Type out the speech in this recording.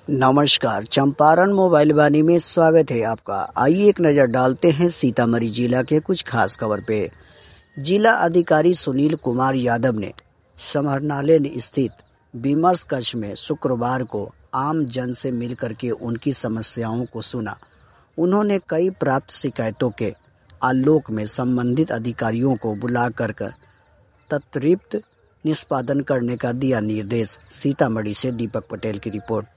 नमस्कार, चंपारण मोबाइल वाणी में स्वागत है आपका। आइए एक नज़र डालते हैं सीतामढ़ी जिला के कुछ खास खबर पे। जिला अधिकारी सुनील कुमार यादव ने समाहरणालय स्थित विमर्श कक्ष में शुक्रवार को आम जन से मिलकर के उनकी समस्याओं को सुना। उन्होंने कई प्राप्त शिकायतों के आलोक में संबंधित अधिकारियों को बुलाकर त्वरित निष्पादन करने का दिया निर्देश। सीतामढ़ी से दीपक पटेल की रिपोर्ट।